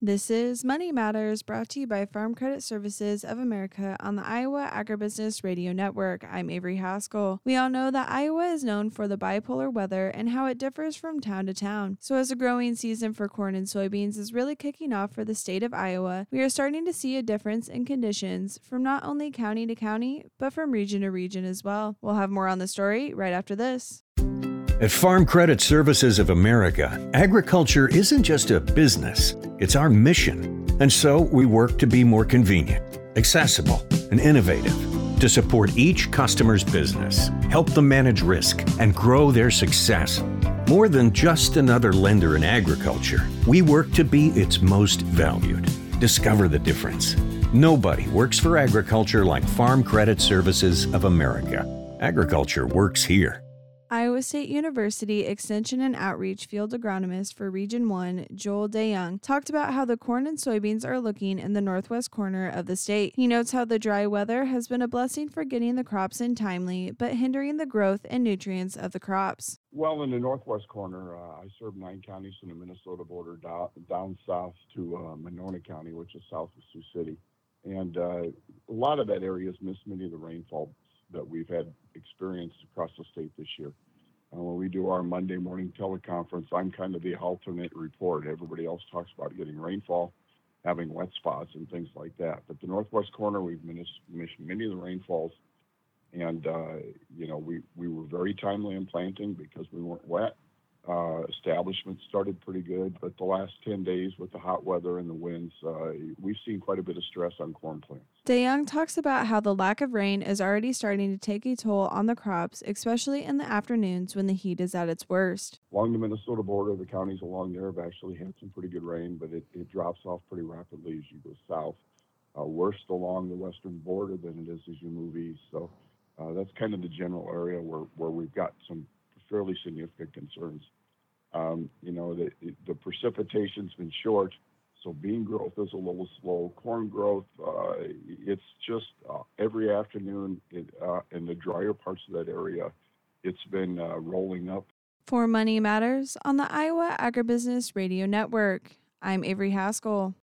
This is Money Matters, brought to you by Farm Credit Services of America on the Iowa Agribusiness Radio Network. I'm Avery Haskell. We all know that Iowa is known for the bipolar weather and how it differs from town to town. So as the growing season for corn and soybeans is really kicking off for the state of Iowa, we are starting to see a difference in conditions from not only county to county, but from region to region as well. We'll have more on the story right after this. At Farm Credit Services of America, agriculture isn't just a business, it's our mission. And so we work to be more convenient, accessible, and innovative to support each customer's business, help them manage risk, and grow their success. More than just another lender in agriculture, we work to be its most valued. Discover the difference. Nobody works for agriculture like Farm Credit Services of America. Agriculture works here. Iowa State University Extension and Outreach Field Agronomist for Region 1, Joel DeYoung, talked about how the corn and soybeans are looking in the northwest corner of the state. He notes how the dry weather has been a blessing for getting the crops in timely, but hindering the growth and nutrients of the crops. Well, in the northwest corner, I serve 9 counties in the Minnesota border down south to Monona County, which is south of Sioux City. And a lot of that area has missed many of the rainfall that we've had experienced across the state this year. When we do our Monday morning teleconference, I'm kind of the alternate report. Everybody else talks about getting rainfall, having wet spots, and things like that. But the northwest corner, we've missed many of the rainfalls. And, we were very timely in planting because we weren't wet. Establishment started pretty good, but the last 10 days with the hot weather and the winds, we've seen quite a bit of stress on corn plants. DeYoung talks about how the lack of rain is already starting to take a toll on the crops, especially in the afternoons when the heat is at its worst. Along the Minnesota border, the counties along there have actually had some pretty good rain, but it drops off pretty rapidly as you go south. Worst along the western border than it is as you move east. So that's kind of the general area where we've got some fairly significant concerns. The precipitation's been short, so bean growth is a little slow. Corn growth, it's just every afternoon in the drier parts of that area, it's been rolling up. For Money Matters on the Iowa Agribusiness Radio Network, I'm Avery Haskell.